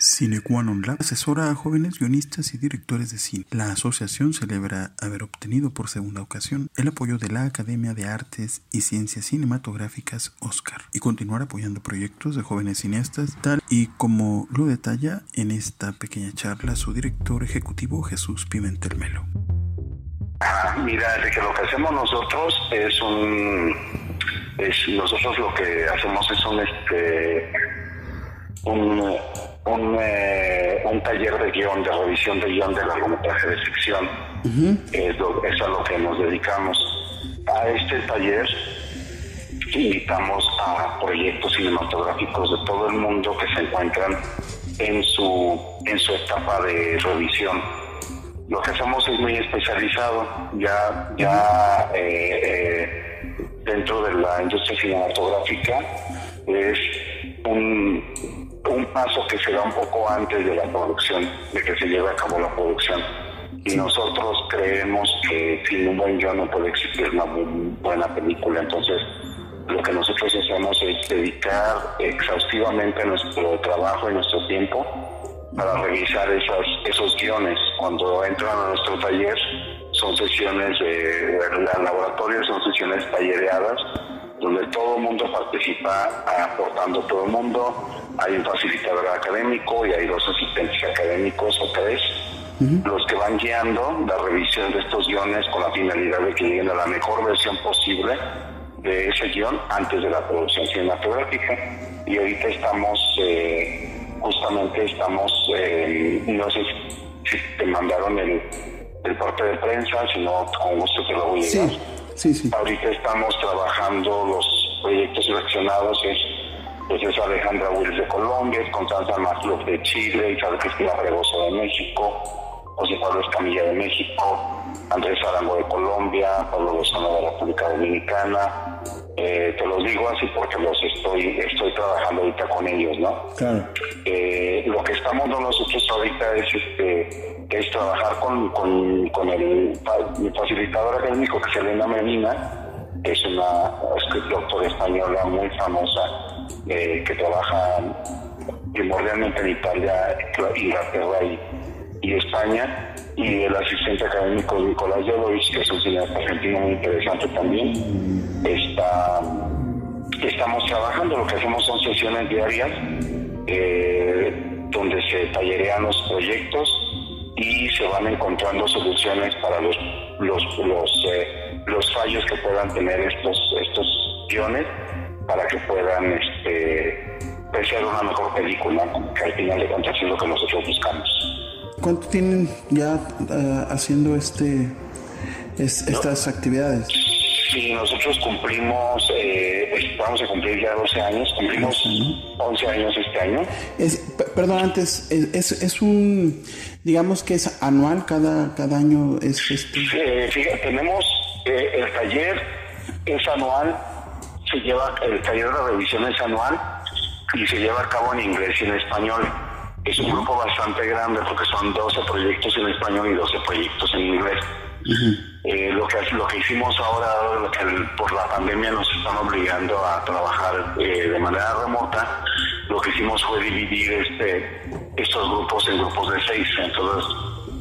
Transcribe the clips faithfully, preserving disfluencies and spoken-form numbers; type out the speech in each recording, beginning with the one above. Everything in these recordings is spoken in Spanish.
Cine Qua Non Lab asesora a jóvenes guionistas y directores de cine. La asociación celebra haber obtenido por segunda ocasión el apoyo de la Academia de Artes y Ciencias Cinematográficas Oscar y continuar apoyando proyectos de jóvenes cineastas, tal y como lo detalla en esta pequeña charla su director ejecutivo Jesús Pimentel Melo. Mira, de que lo que hacemos nosotros es un, es nosotros lo que hacemos es un este un un, eh, un taller de guión, de revisión de guión de largometraje de ficción. Uh-huh. Es, lo, es a lo que nos dedicamos. A este taller invitamos a proyectos cinematográficos de todo el mundo que se encuentran en su en su etapa de revisión. Lo que hacemos es muy especializado, ya ya eh, eh, dentro de la industria cinematográfica es un un paso que se da un poco antes de la producción, de que se lleve a cabo la producción. Y nosotros creemos que sin un buen guión no puede existir una buena película. Entonces, lo que nosotros hacemos es dedicar exhaustivamente nuestro trabajo y nuestro tiempo para revisar esas, esos guiones. Cuando entran a nuestro taller, son sesiones de, de laboratorio, son sesiones tallereadas, donde todo el mundo participa aportando todo el mundo. Hay un facilitador académico y hay dos asistentes académicos o tres, uh-huh. los que van guiando la revisión de estos guiones con la finalidad de que lleguen a la mejor versión posible de ese guión antes de la producción cinematográfica. Y ahorita estamos, eh, justamente estamos, eh, no sé si te mandaron el, el parte de prensa, si no, con gusto te lo voy a llegar. Sí, sí, sí. Ahorita estamos trabajando los proyectos seleccionados, es pues es Alejandra Wills de Colombia, es Constanza Maslov de Chile, Isabel Cristina Fregoso de México, José Pablo Escamilla de México, Andrés Arango de Colombia, Pablo Lozano de la República Dominicana. Eh, te los digo así porque los estoy estoy trabajando ahorita con ellos, ¿no? Claro. Eh, lo que estamos nosotros ahorita es este es trabajar con, con, con el, el facilitador académico, que es Elena Medina, que es una doctora española muy famosa, eh, que trabaja primordialmente en Italia, Inglaterra y, y España, y el asistente académico Nicolás Jodovich, que es un cineasta argentino muy interesante también. Está, estamos trabajando, lo que hacemos son sesiones diarias, eh, donde se tallerean los proyectos y se van encontrando soluciones para los los los, eh, los fallos que puedan tener estos estos guiones, para que puedan este ser una mejor película, que al final de cuentas es lo que nosotros buscamos. ¿Cuánto tienen ya uh, haciendo este es, estas ¿No? actividades? Sí, nosotros cumplimos, eh, vamos a cumplir ya doce años, cumplimos once años este año. Es, p- perdón, antes, es, es, es un, digamos que es anual, cada, cada año es este. Eh, fíjate, tenemos eh, el taller es anual, se lleva, el taller de la revisión es anual y se lleva a cabo en inglés y en español. Es un grupo bastante grande porque son doce proyectos en español y doce proyectos en inglés. Uh-huh. Eh, lo que lo que hicimos ahora, lo que el, por la pandemia nos están obligando a trabajar eh, de manera remota, lo que hicimos fue dividir este estos grupos en grupos de seis. Entonces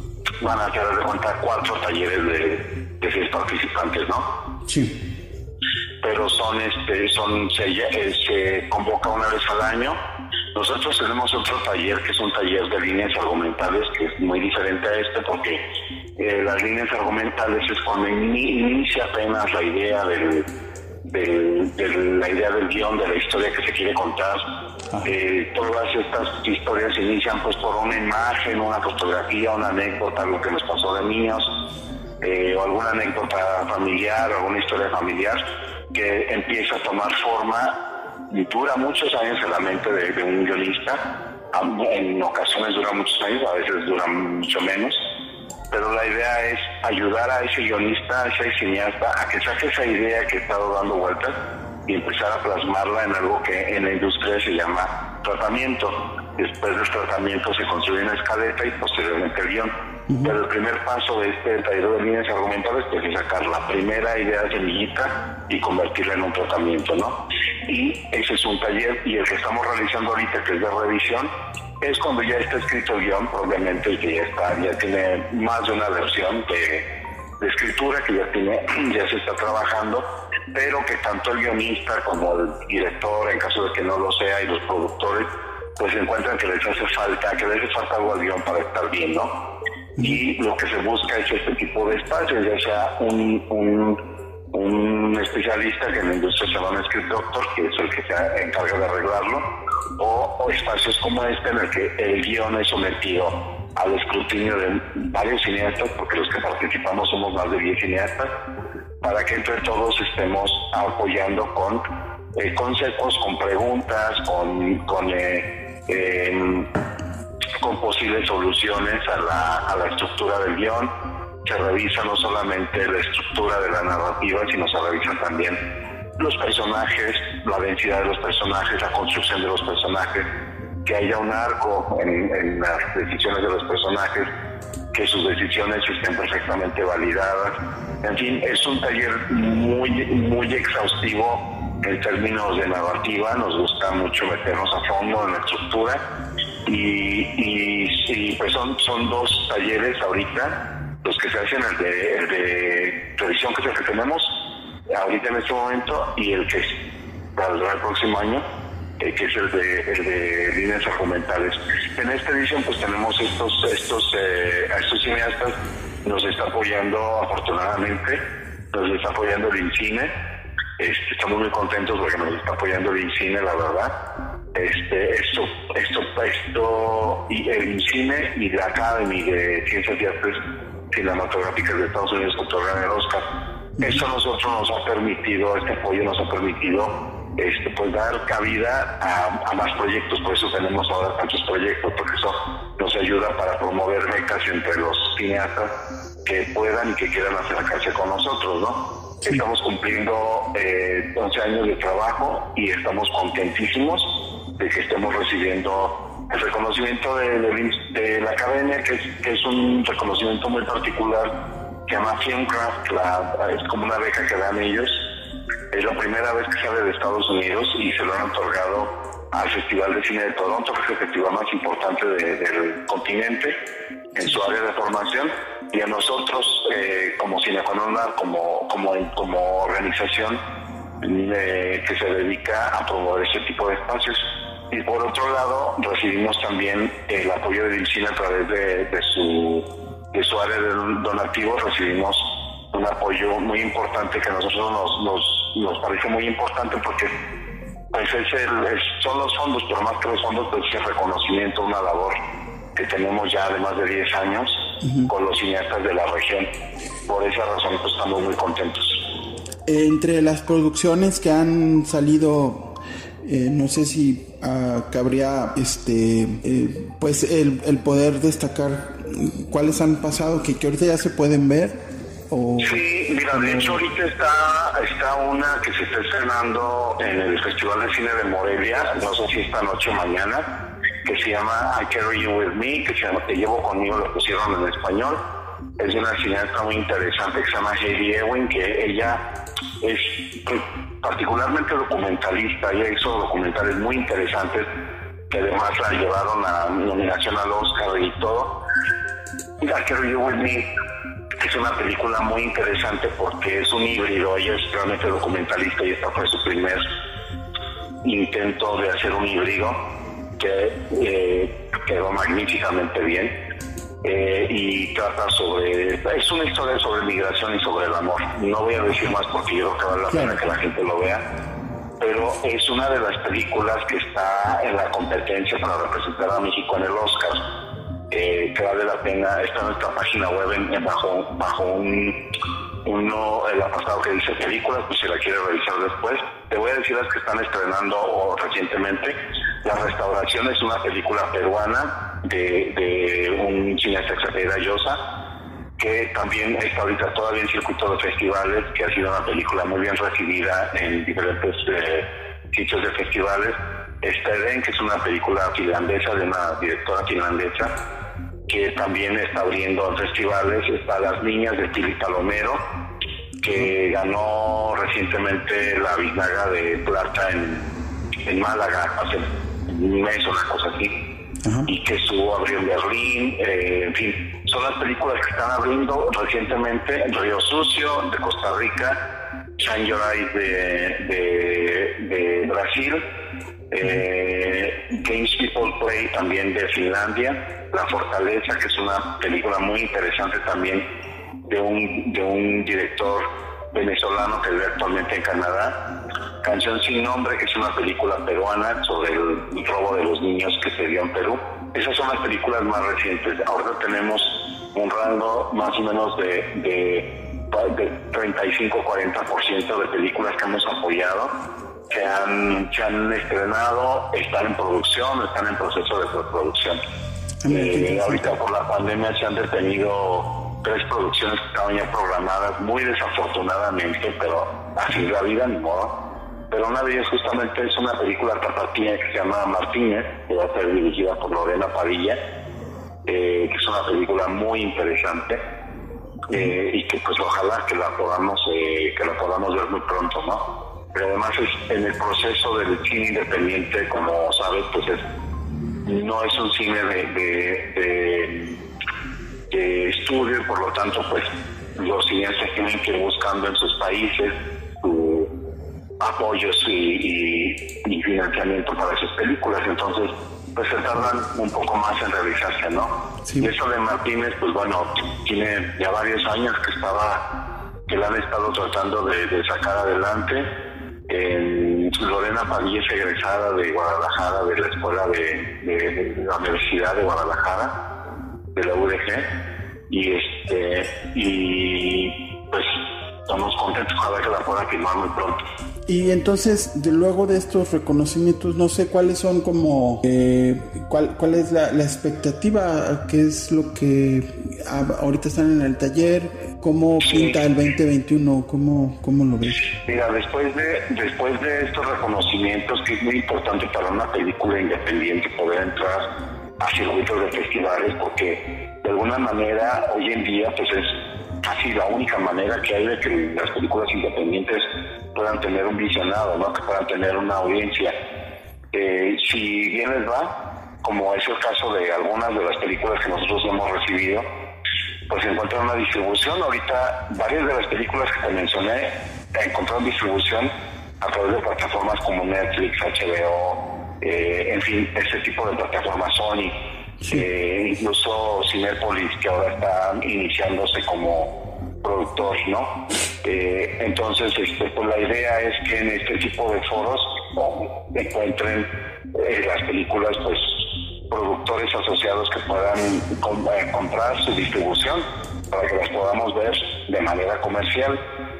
van a quedar de cuenta cuatro talleres de, de seis participantes, ¿no? Sí. Pero son este son se, eh, se convoca una vez al año. Nosotros tenemos otro taller que es un taller de líneas argumentales, que es muy diferente a este porque eh, las líneas argumentales es cuando inicia apenas la idea del, del, de la idea del guión, de la historia que se quiere contar. Eh, todas estas historias inician pues por una imagen, una fotografía, una anécdota, algo que nos pasó de niños, eh, o alguna anécdota familiar, o alguna historia familiar que empieza a tomar forma. Y dura muchos años en la mente de, de un guionista, en ocasiones dura muchos años, a veces dura mucho menos, pero la idea es ayudar a ese guionista, a ese cineasta, a que saque esa idea que ha estado dando vueltas y empezar a plasmarla en algo que en la industria se llama tratamiento. Después del tratamiento se construye una escaleta y posteriormente el guión. Uh-huh. Pero el primer paso de este taller de líneas argumentales pues, es sacar la primera idea semillita y convertirla en un tratamiento, ¿no? Y ese es un taller, y el que estamos realizando ahorita, que es de revisión, es cuando ya está escrito el guión, probablemente que ya está, ya tiene más de una versión de, de escritura que ya tiene, ya se está trabajando, pero que tanto el guionista como el director, en caso de que no lo sea, y los productores, pues encuentran que les hace falta, que les hace falta algo al guión para estar bien, ¿no? Y lo que se busca es este tipo de espacios, ya sea un, un un especialista que en la industria se llama un script doctor, que es el que se encarga de arreglarlo, o, o espacios como este en el que el guión es sometido al escrutinio de varios cineastas, porque los que participamos somos más de diez cineastas, para que entre todos estemos apoyando con eh, consejos, con preguntas, con, con, eh, eh, con posibles soluciones a la, a la estructura del guión. Se revisa no solamente la estructura de la narrativa, sino se revisan también los personajes, la densidad de los personajes, la construcción de los personajes, que haya un arco en, en las decisiones de los personajes, que sus decisiones estén perfectamente validadas. En fin, es un taller muy, muy exhaustivo en términos de narrativa. Nos gusta mucho meternos a fondo en la estructura y, y, y pues son, son dos talleres ahorita, los que se hacen, el de, el de revisión, que es el que tenemos ahorita en este momento, y el que saldrá el próximo año, eh, que es el de, el de líneas argumentales. En esta edición pues tenemos estos, estos, eh, a estos cineastas, nos está apoyando afortunadamente, nos está apoyando el INCINE, este, estamos muy contentos porque nos está apoyando el INCINE, la verdad. Este, esto, esto, esto, y el INCINE y la Academy de Ciencias y Artes Cinematográficas de Estados Unidos, que otorgan el Oscar. Eso a nosotros nos ha permitido, este apoyo nos ha permitido este, pues dar cabida a, a más proyectos. Por eso tenemos ahora tantos proyectos, porque eso nos ayuda para promover becas entre los cineastas que puedan y que quieran acercarse con nosotros, ¿no? Sí. Estamos cumpliendo eh, once años de trabajo y estamos contentísimos de que estemos recibiendo el reconocimiento de, de, de la academia, que es, que es un reconocimiento muy particular, que se llama Filmcraft, la, es como una beca que dan ellos. Es la primera vez que sale de Estados Unidos y se lo han otorgado al Festival de Cine de Toronto, que es el festival más importante de, del continente en su área de formación, y a nosotros eh, como Cinecononar, como, como, como organización eh, que se dedica a promover este tipo de espacios. Y por otro lado, recibimos también el apoyo de INCINE a través de, de, su, de su área de donativo. Recibimos un apoyo muy importante que a nosotros nos, nos, nos parece muy importante, porque pues es el, es, son los fondos, pero más que los fondos, pues es el reconocimiento, una labor que tenemos ya de más de diez años uh-huh. con los cineastas de la región. Por esa razón pues estamos muy contentos. Entre las producciones que han salido, eh, no sé si uh, cabría este eh, pues el, el poder destacar cuáles han pasado, que, que ahorita ya se pueden ver. O... Sí, mira, de hecho ahorita está, está una que se está estrenando en el Festival de Cine de Morelia, no sé si esta noche o mañana, que se llama I Carry You With Me, que se llama Te Llevo Conmigo, lo pusieron en español. Es una cineasta muy interesante que se llama Heidi Ewing, que ella es particularmente documentalista. Ella hizo documentales muy interesantes que además la llevaron a nominación al Oscar y todo. I Carry You With Me es una película muy interesante porque es un híbrido. Ella es realmente documentalista y esta fue su primer intento de hacer un híbrido que eh, quedó magníficamente bien. Eh, y trata sobre, es una historia sobre migración y sobre el amor. No voy a decir más porque yo creo que vale la pena que la gente lo vea, pero es una de las películas que está en la competencia para representar a México en el Oscar, eh, que vale la pena. Está en nuestra página web en, bajo, bajo un uno, el apartado que dice películas, pues si la quiere revisar después. Te voy a decir las que están estrenando o recientemente. La Restauración es una película peruana de, de un cineasta que se llama Llosa, que también está ahorita todavía en circuito de festivales, que ha sido una película muy bien recibida en diferentes eh, sitios de festivales. Está Eden, que es una película finlandesa de una directora finlandesa, que también está abriendo en festivales. Está Las Niñas de Pili Palomero, que ganó recientemente la Biznaga de Plata en, en Málaga hace un mes o una cosa así. Uh-huh. Y que estuvo abriendo en Berlín, eh, en fin, son las películas que están abriendo recientemente. Río Sucio de Costa Rica, Shine Your Eyes de, de, de Brasil, eh, Games People Play también de Finlandia, La Fortaleza, que es una película muy interesante también de un, de un director venezolano que vive actualmente en Canadá. Canción Sin Nombre, que es una película peruana sobre el robo de los niños que se dio en Perú. Esas son las películas más recientes. Ahora tenemos un rango más o menos de, de, de treinta y cinco a cuarenta por ciento de películas que hemos apoyado, que han, se han estrenado, están en producción, están en proceso de preproducción. Eh, ahorita por la pandemia se han detenido tres producciones que estaban ya programadas, muy desafortunadamente, pero así es la vida, ni modo. Pero una de ellas justamente es una película tapatía que se llama Martínez, que va a ser dirigida por Lorena Padilla, eh, que es una película muy interesante, eh, y que pues ojalá que la podamos eh, que la podamos ver muy pronto, ¿no? Pero además es en el proceso del cine independiente, como sabes, pues es, no es un cine de, de, de, de estudio, por lo tanto pues los cineastas tienen que ir buscando en sus países su apoyos y, y, y financiamiento para sus películas, entonces pues se tardan un poco más en realizarse, ¿no? Sí. Y eso de Martínez, pues bueno, tiene ya varios años que estaba, que la han estado tratando de, de sacar adelante. Eh, Lorena Padilla es egresada de Guadalajara, de la escuela de, de, de la Universidad de Guadalajara, de la U D G, y este y pues estamos contentos, ojalá que la puedan filmar muy pronto. Y entonces, de, luego de estos reconocimientos, no sé cuáles son como, eh, cuál, cuál es la, la expectativa, qué es lo que a, ahorita están en el taller, cómo sí. Pinta el veinte veintiuno, cómo, cómo lo ves. Mira, después de, después de estos reconocimientos, que es muy importante para una película independiente poder entrar a circuitos de festivales, porque de alguna manera hoy en día pues es casi la única manera que hay de que las películas independientes puedan tener un visionado, ¿no? Que puedan tener una audiencia. Eh, si bien les va, como es el caso de algunas de las películas que nosotros hemos recibido, pues encuentran una distribución. Ahorita varias de las películas que te mencioné encontraron distribución a través de plataformas como Netflix, H B O, eh, en fin, este tipo de plataformas, Sony. Sí. Eh, incluso Cinépolis, que ahora está iniciándose como productor, ¿no? Eh, entonces, este, pues la idea es que en este tipo de foros oh, encuentren eh, las películas, pues, productores asociados que puedan com- eh, comprar su distribución para que las podamos ver de manera comercial.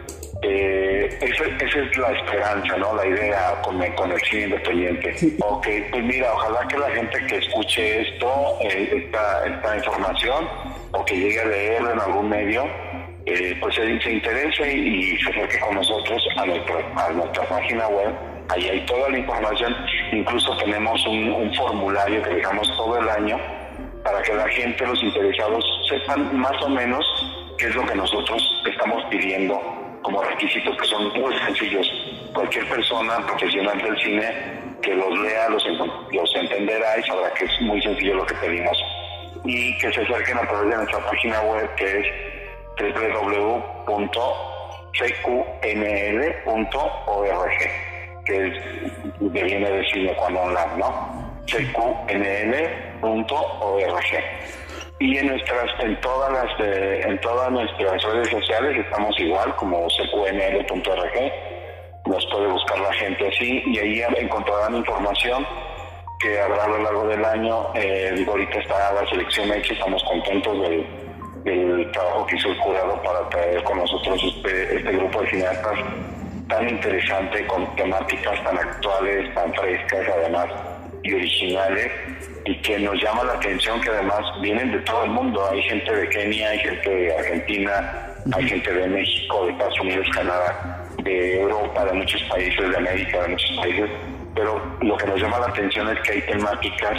Eh, esa, esa es la esperanza, ¿no? La idea con el, con el cine independiente. Sí. Ok, pues mira, ojalá que la gente que escuche esto, eh, esta, esta información, o que llegue a leerlo en algún medio, eh, pues se, se interese y, y se acerque con nosotros a nuestra, a nuestra página web. Ahí hay toda la información, incluso tenemos un, un formulario que dejamos todo el año para que la gente, los interesados, sepan más o menos qué es lo que nosotros estamos pidiendo como requisitos, que son muy sencillos. Cualquier persona profesional del cine que los lea los, los entenderá y sabrá que es muy sencillo lo que pedimos. Y que se acerquen a través de nuestra página web, que es doble u doble u doble u punto c q n l punto org, que es, que viene de Cine Cuando Online, ¿no? c q n l punto org. Y en nuestras, en todas las de, en todas nuestras redes sociales estamos igual, como c q n l punto org. Nos puede buscar la gente así y ahí encontrarán información que habrá a lo largo del año. Eh, digo, ahorita está la selección hecha, estamos contentos del, del trabajo que hizo el jurado para traer con nosotros este, este grupo de cineastas tan interesante, con temáticas tan actuales, tan frescas además y originales, y que nos llama la atención que además vienen de todo el mundo. Hay gente de Kenia, hay gente de Argentina, hay gente de México, de Estados Unidos, Canadá, de Europa, de muchos países, de América, de muchos países, pero lo que nos llama la atención es que hay temáticas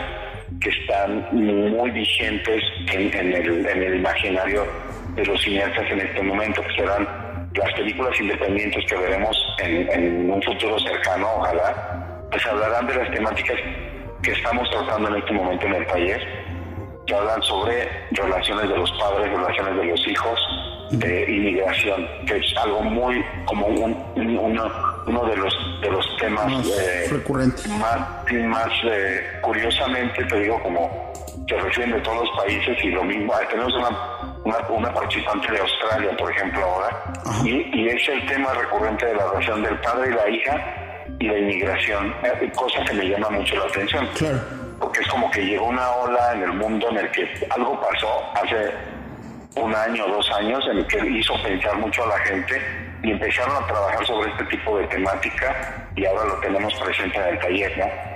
que están muy vigentes en, en, el, en el imaginario de los cineastas en este momento, que serán las películas independientes que veremos en, en un futuro cercano, ojalá, pues hablarán de las temáticas que estamos tratando en este momento en el taller, que hablan sobre relaciones de los padres, relaciones de los hijos, de inmigración, que es algo muy como un, un, uno, uno de los de los temas más eh, recurrentes, más, más eh, curiosamente te digo, como se refieren de todos los países, y lo mismo, tenemos una una, una participante de Australia, por ejemplo, ahora, y, y es el tema recurrente de la relación del padre y la hija y la inmigración, eh, cosa que me llama mucho la atención. Claro. Porque es como que llegó una ola en el mundo en el que algo pasó hace un año o dos años en el que hizo pensar mucho a la gente y empezaron a trabajar sobre este tipo de temática, y ahora lo tenemos presente en el taller, ¿no?